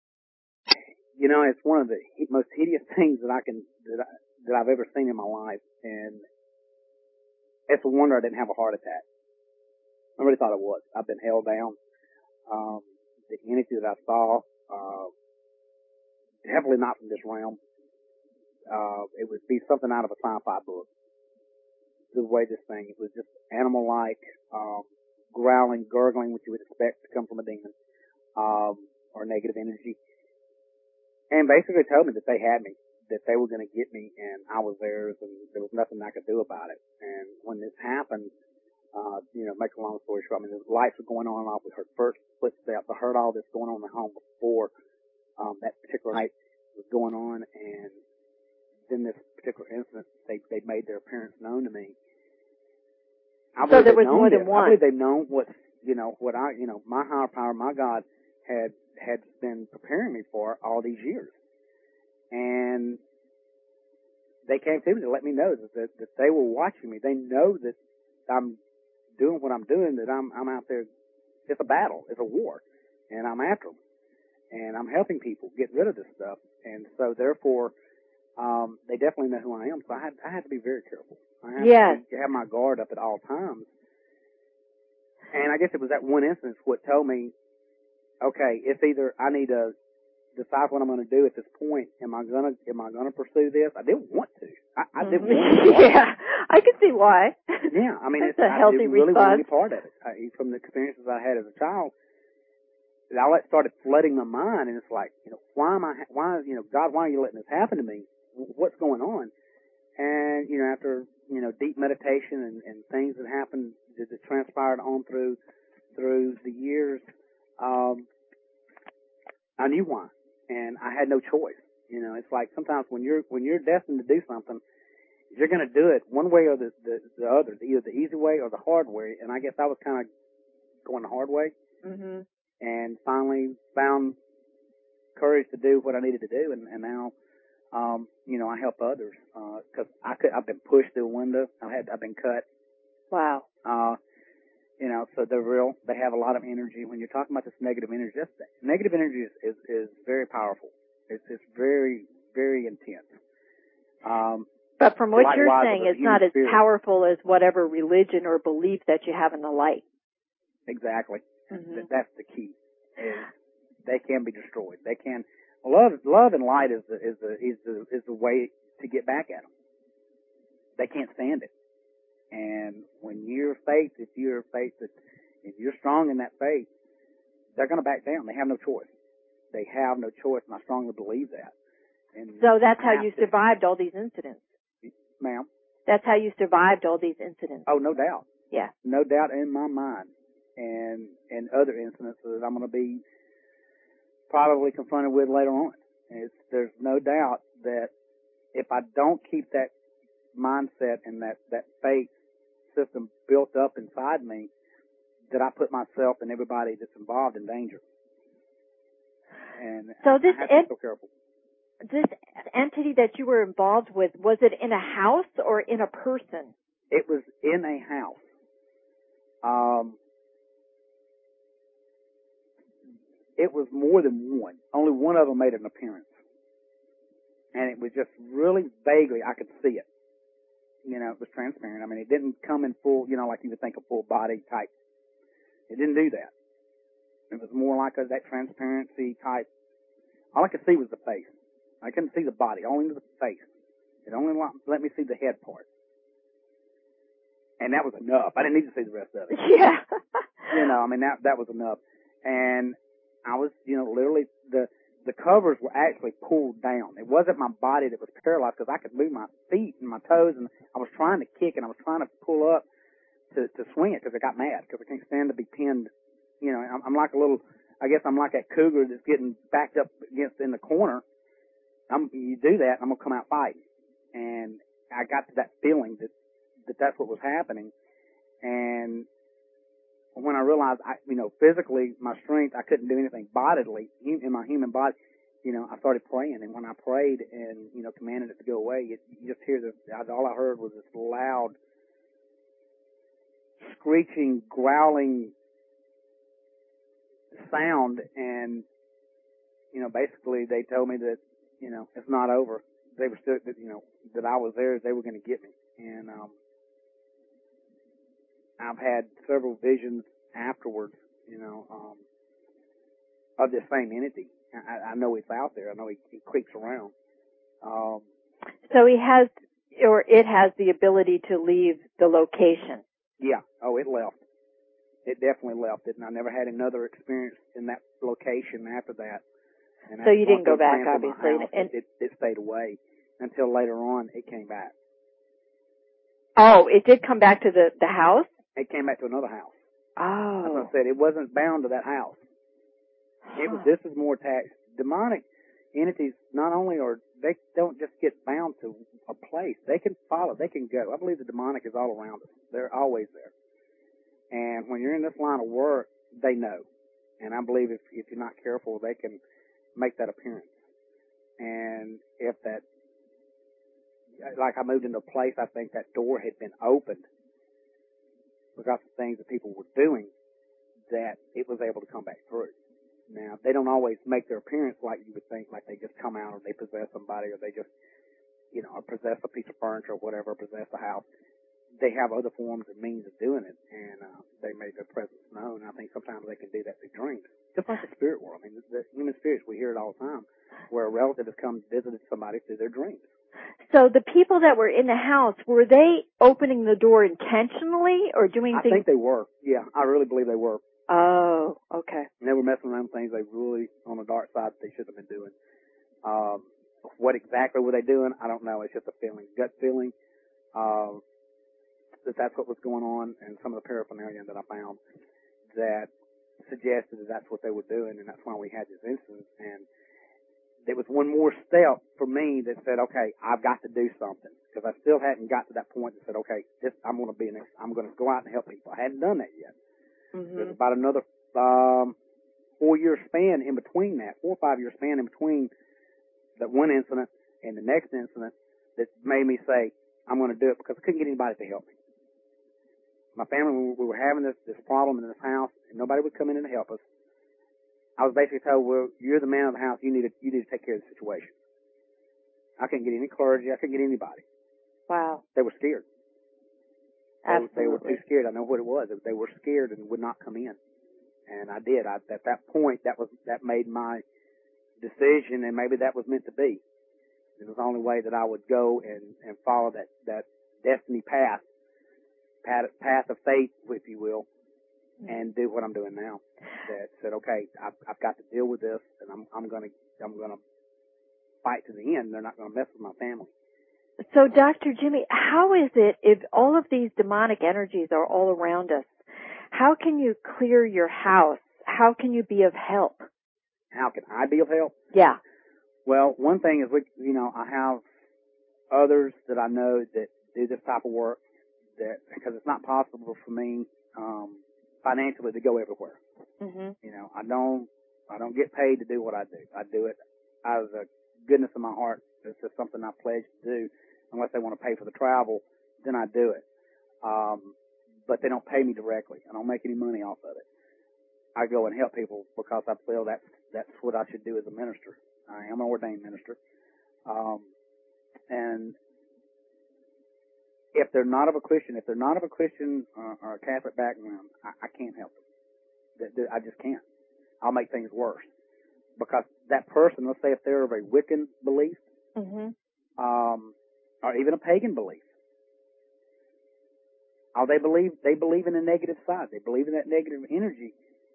You know, it's one of the most hideous things that I can that, I, that I've ever seen in my life, and it's a wonder I didn't have a heart attack. I really thought it was. I've been held down. Um, the energy that I saw, uh, definitely not from this realm. Uh, it would be something out of a sci-fi book. The way this thing, it was just animal-like, um, growling, gurgling, which you would expect to come from a demon, um, or negative energy. And basically told me that they had me, that they were going to get me, and I was theirs, and there was nothing I could do about it. And when this happened, uh, you know, make a long story short, I mean, the lights were going on and off. We heard first footsteps. I heard all this going on in the home before um, that particular night was going on, and then this particular incident, they they made their appearance known to me. I so there was more than this. one. I believe they've known what, you know, what I, you know, my higher power, my God, had had been preparing me for all these years. And they came to me to let me know that, that, that they were watching me. They know that I'm doing what I'm doing, that I'm I'm out there. It's a battle. It's a war. And I'm after them. And I'm helping people get rid of this stuff. And so, therefore, um, they definitely know who I am. So I had, I had to be very careful. I had yes. to have my guard up at all times. And I guess it was that one instance what told me, okay, it's either I need to decide what I'm going to do at this point. Am I going to am I going to pursue this? I didn't want to. I, I didn't want to. Yeah, I can see why. Yeah, I mean, it's it's a healthy I, it really response. wasn't any part of it. I, from the experiences I had as a child, all that started flooding my mind, and it's like, you know, why am I? Why, you know, God, why are you letting this happen to me? What's going on? And you know, after you know deep meditation and, and things that happened that, that transpired on through through the years, um, I knew why, and I had no choice. You know, it's like sometimes when you're when you're destined to do something, you're going to do it one way or the, the the other, either the easy way or the hard way. And I guess I was kind of going the hard way, mm-hmm. and finally found courage to do what I needed to do, and, and now. Um, you know, I help others, uh, cause I could, I've been pushed through a window. I had, I've been cut. Wow. Uh, you know, so they're real. They have a lot of energy. When you're talking about this negative energy, that's, negative energy is, is, is very powerful. It's, it's very, very intense. Um, but from what you're saying, it's not as spirit. powerful as whatever religion or belief that you have in the light. Exactly. Mm-hmm. That's the key. Is they can be destroyed. They can, Love, love and light is the, is the, is the, is the way to get back at them. They can't stand it. And when you're faith, if you're faith, that if you're strong in that faith, they're going to back down. They have no choice. They have no choice, and I strongly believe that. And so that's how you to, survived all these incidents. Ma'am? That's how you survived all these incidents. Oh, no doubt. Yeah. No doubt in my mind. And, and other incidents that I'm going to be probably confronted with later on. It's, there's no doubt that if I don't keep that mindset and that, that faith system built up inside me, that I put myself and everybody that's involved in danger. And so I, this I have to be so careful. This entity that you were involved with, was it in a house or in a person? It was in a house. Um, It was more than one. Only one of them made an appearance. And it was just really vaguely, I could see it. You know, it was transparent. I mean, it didn't come in full, you know, like you would think a full body type. It didn't do that. It was more like a, that transparency type. All I could see was the face. I couldn't see the body, only the face. It only let me see the head part. And that was enough. I didn't need to see the rest of it. Yeah. You know, I mean, that that was enough. And I was, you know, literally, the the covers were actually pulled down. It wasn't my body that was paralyzed because I could move my feet and my toes, and I was trying to kick and I was trying to pull up to, to swing it because I got mad because I can't stand to be pinned. You know, I'm, I'm like a little, I guess I'm like that cougar that's getting backed up against in the corner. I'm, you do that, I'm going to come out fighting. And I got to that feeling that, that that's what was happening. And when I realized, I, you know, physically, my strength, I couldn't do anything bodily in my human body, you know, I started praying. And when I prayed and, you know, commanded it to go away, it, you just hear the, all I heard was this loud, screeching, growling sound. And, you know, basically they told me that, you know, it's not over. They were still, you know, that I was there, they were going to get me. And, um, I've had several visions afterwards, you know, um, of this same entity. I, I know he's out there. I know he, he creeps around. Um, so he has, or it has the ability to leave the location. Yeah. Oh, it left. It definitely left it, and I never had another experience in that location after that. And so you didn't go back, obviously. And it, it, it stayed away. until later on it came back. Oh, it did come back to the, the house? It came back to another house. Oh. That's what I said. It wasn't bound to that house. It was, this is more attached. Demonic entities not only are, they don't just get bound to a place. They can follow. They can go. I believe the demonic is all around us. They're always there. And when you're in this line of work, they know. And I believe if, if you're not careful, they can make that appearance. And if that, like I moved into a place, I think that door had been opened because of things that people were doing, that it was able to come back through. Now, they don't always make their appearance like you would think, like they just come out or they possess somebody or they just, you know, or possess a piece of furniture or whatever, or possess a house. They have other forms and means of doing it, and uh, they make their presence known. I think sometimes they can do that through dreams, just like the spirit world. I mean, the, the human spirits, we hear it all the time, where a relative has come visited somebody through their dreams. So the people that were in the house, were they opening the door intentionally or doing I things? think they were. Yeah, I really believe they were. Oh, okay. And they were messing around with things they really, on the dark side, they shouldn't have been doing. Um, what exactly were they doing? I don't know. It's just a feeling, gut feeling, uh, that that's what was going on, and some of the paraphernalia that I found that suggested that that's what they were doing, and that's why we had this incident. And there was one more step for me that said, okay, I've got to do something, because I still hadn't got to that point that said, okay, this, I'm going to be an, I'm going to go out and help people. I hadn't done that yet. Mm-hmm. There's about another um, four-year span in between that, four or five-year span in between that one incident and the next incident that made me say, I'm going to do it, because I couldn't get anybody to help me. My family, we were having this, this problem in this house, and nobody would come in and help us. I was basically told, well, you're the man of the house. You need to, you need to take care of the situation. I couldn't get any clergy. I couldn't get anybody. Wow. They were scared. Absolutely. They, they were too scared. I know what it was. They were scared and would not come in. And I did. I, at that point, that was, that made my decision, and maybe that was meant to be. It was the only way that I would go and, and follow that, that destiny path, path, path of faith, if you will, and do what I'm doing now. That said, okay, I've, I've got to deal with this, and I'm, I'm gonna, I'm gonna fight to the end. They're not gonna mess with my family. So, Doctor Jimmy, how is it if all of these demonic energies are all around us? How can you clear your house? How can you be of help? How can I be of help? Yeah. Well, one thing is, we, you know, I have others that I know that do this type of work, that because it's not possible for me um, financially to go everywhere. Mm-hmm. You know, I don't, I don't get paid to do what I do. I do it out of the goodness of my heart. It's just something I pledge to do. Unless they want to pay for the travel, then I do it. Um, but they don't pay me directly. I don't make any money off of it. I go and help people because I feel that's, that's what I should do as a minister. I am an ordained minister. Um, and if they're not of a Christian, if they're not of a Christian uh, or a Catholic background, I, I can't help them. I just can't. I'll make things worse. Because that person, let's say if they're of a Wiccan belief, mm-hmm. um, or even a pagan belief, or they believe they believe in the negative side. They believe in that negative energy.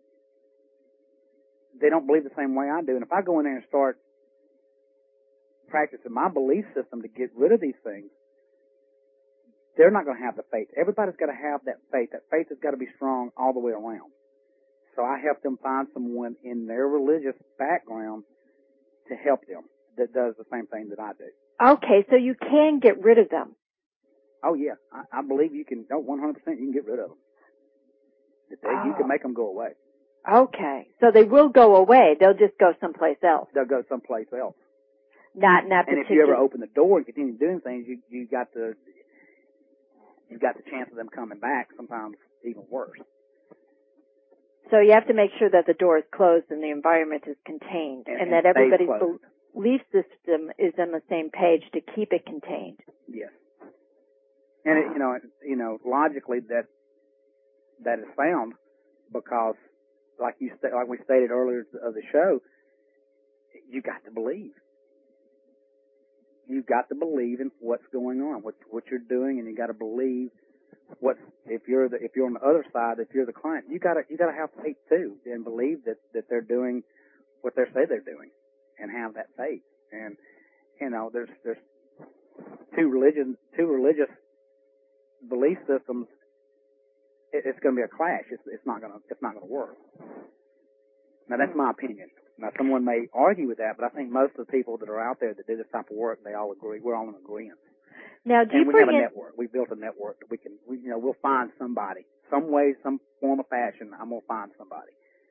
They don't believe the same way I do. And if I go in there and start practicing my belief system to get rid of these things, they're not going to have the faith. Everybody's got to have that faith. That faith has got to be strong all the way around. So I help them find someone in their religious background to help them that does the same thing that I do. Okay, so you can get rid of them. Oh, yeah. I, I believe you can, no, one hundred percent you can get rid of them. Oh. You can make them go away. Okay, so they will go away. They'll just go someplace else. They'll go someplace else. Not, not And particular. if you ever open the door and continue doing things, you, you got the, you've got the chance of them coming back, sometimes even worse. So you have to make sure that the door is closed and the environment is contained, and, and, and that everybody's belief system is on the same page to keep it contained. Yes. And it, you know, you know, logically that that is found because, like you sta- like we stated earlier of the show, you got to believe. You've got to believe in what's going on, what what you're doing, and you got to believe what if you're the if you're on the other side, if you're the client, you got to you got to have faith too, and believe that that they're doing what they say they're doing, and have that faith. And you know, there's there's two religions, two religious belief systems, it, it's going to be a clash. It's, it's not going to, it's not going to work. Now that's my opinion. Now someone may argue with that, but I think most of the people that are out there that do this type of work, they all agree. We're all in agreement. Now, do and you we bring have a in, network. We built a network that we can, we, you know, we'll find somebody, some way, some form of fashion. I'm gonna find somebody.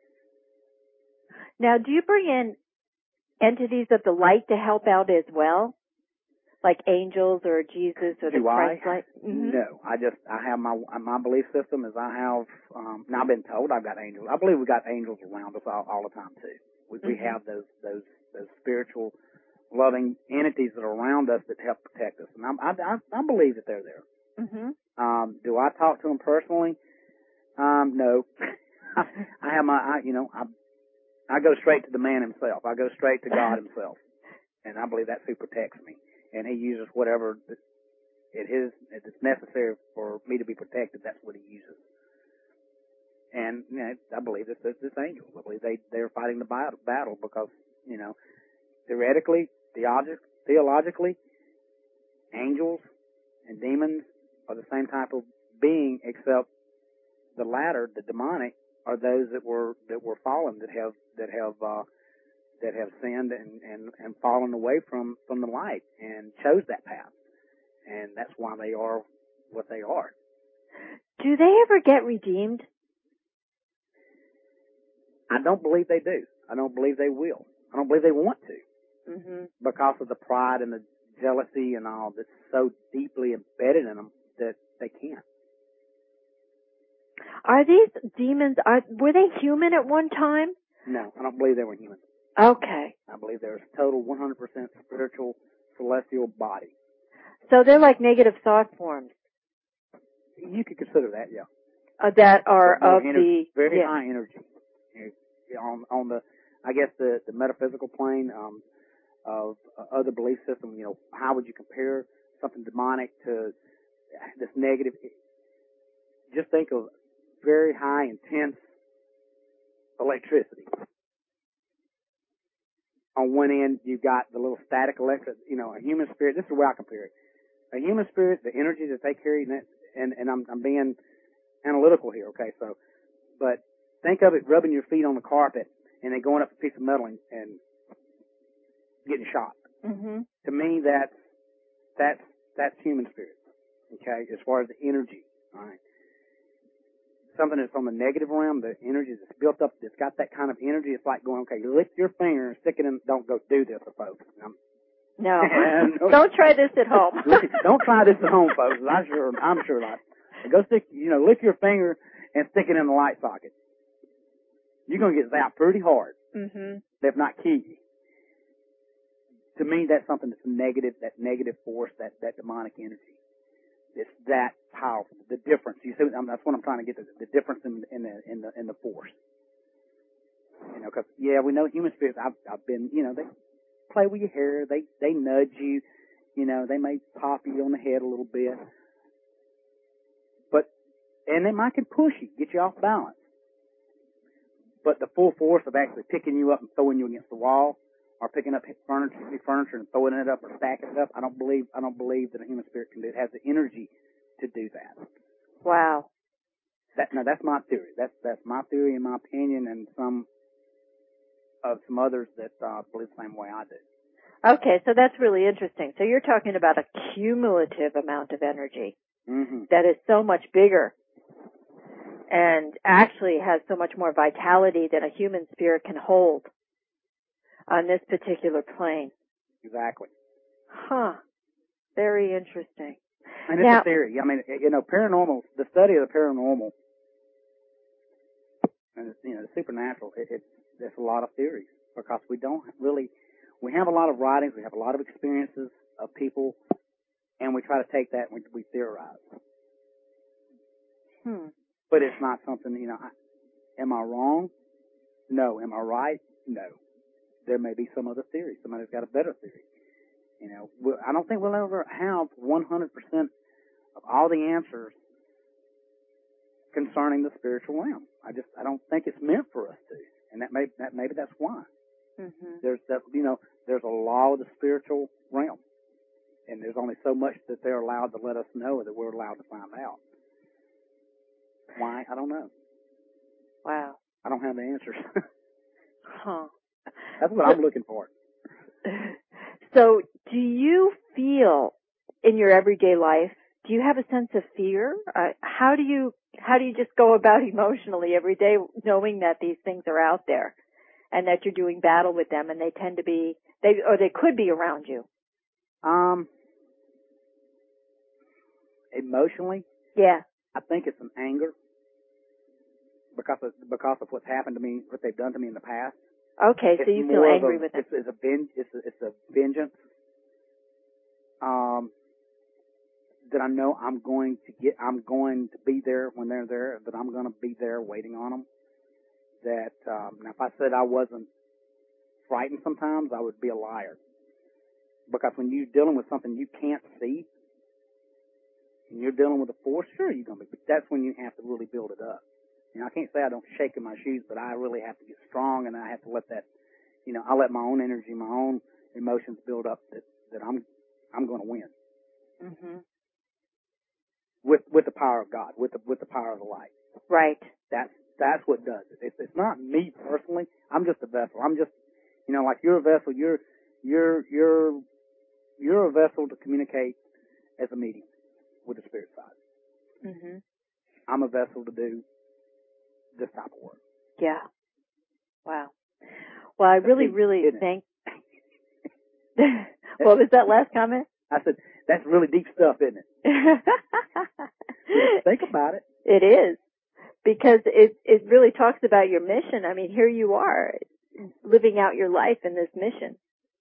now, do you bring in entities of the light to help out as well? Like angels or Jesus or the Do I? Christ light? Mm-hmm. No, I just I have my my belief system is I have. Um, now I've been told I've got angels. I believe we got angels around us all, all the time too. We, mm-hmm. we have those those those spiritual, loving entities that are around us that help protect us, and I I, I believe that they're there. Mm-hmm. Um, do I talk to them personally? Um, no. I, I have my I, you know I I go straight to the man himself. I go straight to God himself, and I believe that's who protects me. And he uses whatever it is it's necessary for me to be protected. That's what he uses. And you know, I believe it's this angel. I believe they they're fighting the battle because you know theoretically, theologic, theologically, angels and demons are the same type of being, except the latter, the demonic, are those that were that were fallen, that have that have. Uh, that have sinned and, and, and fallen away from, from the light and chose that path. And that's why they are what they are. Do they ever get redeemed? I don't believe they do. I don't believe they will. I don't believe they want to. Mm-hmm. Because of the pride and the jealousy and all that's so deeply embedded in them that they can't. Are these demons, are, were they human at one time? No, I don't believe they were human. Okay. I believe they're a total one hundred percent spiritual, celestial body. So they're like negative thought forms. You could consider that, yeah. Uh, that are of energy, the... Very yeah. high energy. On, on the, I guess, the, the metaphysical plane um, of uh, other belief systems, you know, how would you compare something demonic to this negative? Just think of very high, intense electricity. On one end, you've got the little static electric, you know, a human spirit. This is the way I compare it. A human spirit, the energy that they carry, and, and, and I'm, I'm being analytical here, okay? So, but think of it rubbing your feet on the carpet and then going up a piece of metal and, and getting shot. Mm-hmm. To me, that's, that's, that's human spirit, okay? As far as the energy, all right? Something that's on the negative realm, the energy that's built up, that's got that kind of energy, it's like going, okay, lift your finger and stick it in, don't go do this, folks. I'm, no. no. Don't try this at home. Don't try this at home, folks. I'm sure, I'm sure not. Go stick, you know, lift your finger and stick it in the light socket. You're going to get zapped pretty hard. Mm-hmm. If not kill you. To me, that's something that's negative, that negative force, that, that demonic energy. It's that powerful. The difference, you see, that's what I'm trying to get to, the difference in, in the in the in the force. You know, because yeah, we know human spirits. I've I've been, you know, they play with your hair, they they nudge you, you know, they may pop you on the head a little bit, but and they might can push you, get you off balance. But the full force of actually picking you up and throwing you against the wall, or picking up furniture, furniture and throwing it up or stacking it up. I don't believe, I don't believe that a human spirit can do it. It has the energy to do that. Wow. That, now that's my theory. That's, that's my theory and my opinion, and some of some others that uh, believe the same way I do. Okay, so that's really interesting. So you're talking about a cumulative amount of energy mm-hmm. that is so much bigger and actually has so much more vitality than a human spirit can hold on this particular plane. Exactly. Huh. Very interesting. And it's now, a theory. I mean, you know, paranormal, the study of the paranormal and, you know, the supernatural, it, it, there's a lot of theories because we don't really, we have a lot of writings, we have a lot of experiences of people, and we try to take that and we, we theorize. Hmm. But it's not something, you know, I, am I wrong? No. Am I right? No. There may be some other theory. Somebody's got a better theory. You know, we'll, I don't think we'll ever have one hundred percent of all the answers concerning the spiritual realm. I just, I don't think it's meant for us to. And that may, that maybe that's why. Mm-hmm. There's that, you know, there's a law of the spiritual realm. and there's only so much that they're allowed to let us know that we're allowed to find out. Why? I don't know. Wow. I don't have the answers. Huh. That's what I'm looking for. So, do you feel in your everyday life, do you have a sense of fear? Uh, how do you how do you just go about emotionally every day, knowing that these things are out there, and that you're doing battle with them, and they tend to be they or they could be around you? Um, emotionally, yeah, I think it's an anger because of because of what's happened to me, what they've done to me in the past. Okay, so it's you feel angry a, with them. It's, it's a venge, it's a, it's a vengeance. Um, that I know I'm going to get, I'm going to be there when they're there, that I'm going to be there waiting on them. That, um, now if I said I wasn't frightened sometimes, I would be a liar. Because when you're dealing with something you can't see, and you're dealing with a force, sure you're going to be, but that's when you have to really build it up. You know, I can't say I don't shake in my shoes, but I really have to get strong, and I have to let that, you know, I let my own energy, my own emotions build up that, that I'm, I'm going to win. Mm-hmm. With, with the power of God, with the, with the power of the light. Right. That's, that's what does it. It's, it's not me personally. I'm just a vessel. I'm just, you know, like you're a vessel. You're, you're, you're, you're a vessel to communicate as a medium with the spirit side. Mm-hmm. I'm a vessel to do this type of work. Yeah. Wow. Well, I really, deep, really isn't it? think. What was that last comment? I said, that's really deep stuff, isn't it? Think about it. It is. Because it, it really talks about your mission. I mean, here you are, living out your life in this mission.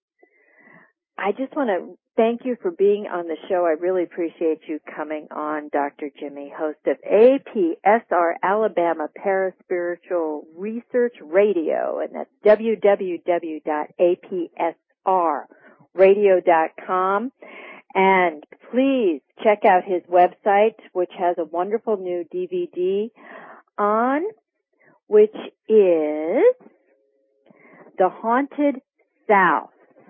I just want to thank you for being on the show. I really appreciate you coming on, Doctor Jimmy, host of A P S R Alabama Paraspiritual Research Radio, and that's w w w dot a p s r radio dot com. And please check out his website, which has a wonderful new D V D on, which is The Haunted South.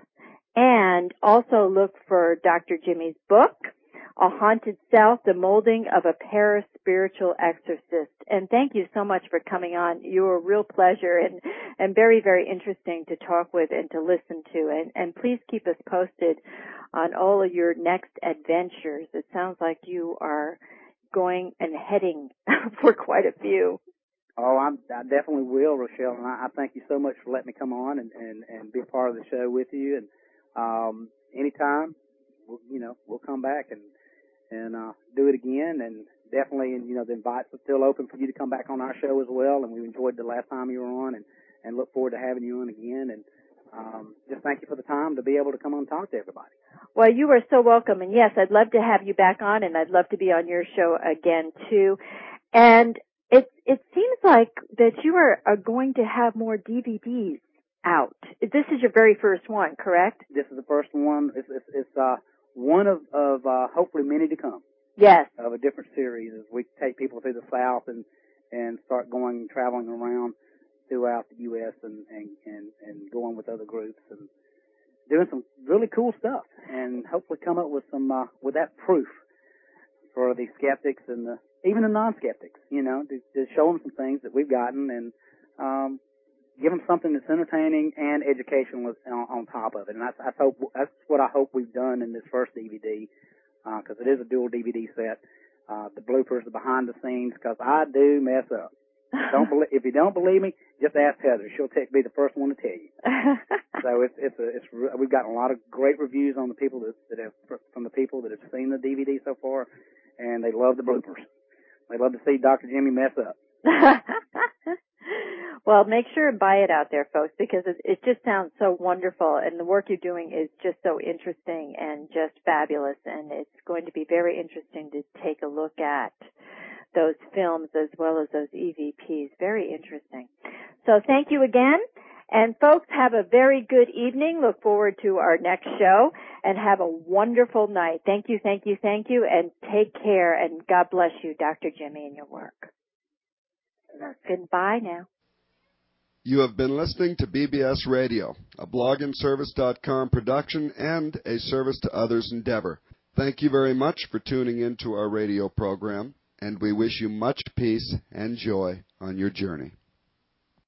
And also look for Doctor Jimmy's book, A Haunted South, The Molding of a Paraspiritual Exorcist. And thank you so much for coming on. You were a real pleasure and, and very, very interesting to talk with and to listen to. And, and please keep us posted on all of your next adventures. It sounds like you are going and heading for quite a few. Oh, I'm, I definitely will, Rochelle, and I, I thank you so much for letting me come on and, and, and be a part of the show with you. And um, anytime, we'll, you know, we'll come back and and uh, do it again. And definitely, you know, the invites are still open for you to come back on our show as well. And we enjoyed the last time you were on, and, and look forward to having you on again. And um, just thank you for the time to be able to come on and talk to everybody. Well, you are so welcome. And yes, I'd love to have you back on, and I'd love to be on your show again too. And It it seems like that you are, are going to have more D V Ds out. This is your very first one, correct? This is the first one. It's it's, it's uh, one of of uh, hopefully many to come. Yes. Of a different series as we take people through the South and and start going traveling around throughout the U S and and and, and going with other groups and doing some really cool stuff, and hopefully come up with some uh, with that proof for the skeptics and the even the non-skeptics, you know, to, to show them some things that we've gotten and um, give them something that's entertaining and educational on, on top of it. And that's, that's, hope, that's what I hope we've done in this first D V D, because uh, it is a dual D V D set. Uh, the bloopers, the behind the scenes, because I do mess up. Don't believe, if you don't believe me, just ask Heather. She'll t- be the first one to tell you. So it's it's a, it's we've gotten a lot of great reviews on the people that, that have from the people that have seen the D V D so far, and they love the bloopers. They love to see Doctor Jimmy mess up. Well, make sure and buy it out there, folks, because it, it just sounds so wonderful, and the work you're doing is just so interesting and just fabulous, and it's going to be very interesting to take a look at those films as well as those E V Ps. Very interesting. So thank you again. And folks, have a very good evening. Look forward to our next show, and have a wonderful night. Thank you, thank you, thank you, and take care, and God bless you, Doctor Jimmy, and your work. Goodbye now. You have been listening to B B S Radio, a blog and service dot com production and a service to others endeavor. Thank you very much for tuning in to our radio program, and we wish you much peace and joy on your journey.